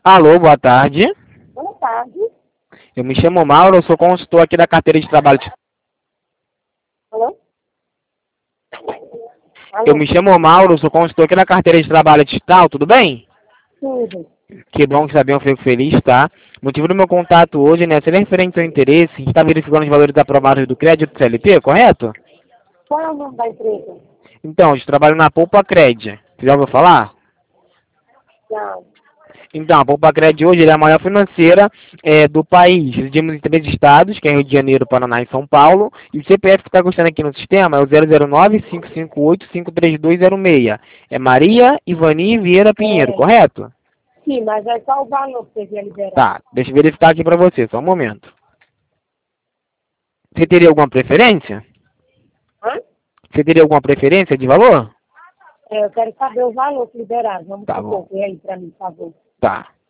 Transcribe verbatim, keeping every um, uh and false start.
Alô, boa tarde. Boa tarde. Eu me chamo Mauro, eu sou consultor aqui da carteira de trabalho. Alô? Eu Alô? me chamo Mauro, eu sou consultor aqui da carteira de trabalho digital, tudo bem? Tudo. Que bom que saber, eu fico feliz, tá? O motivo do meu contato hoje, né, seria referente ao interesse, a gente está verificando os valores aprovados do crédito C L T, correto? Qual é o nome da empresa? Então, eu trabalho na Poupa Cred. Você já ouviu falar? Não. Então, a Poupa Cred hoje é a maior financeira é, do país. Residimos em três estados, que é Rio de Janeiro, Paraná e São Paulo. E o C P F que está constando aqui no sistema é o zero zero nove, cinco cinco oito, cinco três dois zero seis. É Maria Ivani Vieira Pinheiro, É, correto? sim, mas é qual o valor que você quer liberar? Tá, deixa eu verificar aqui para você, só um momento. Você teria alguma preferência? Hã? Você teria alguma preferência de valor? É, eu quero saber o valor que liberar. Vamos Tá supor, bom. vê aí pra mim, por favor. Tá.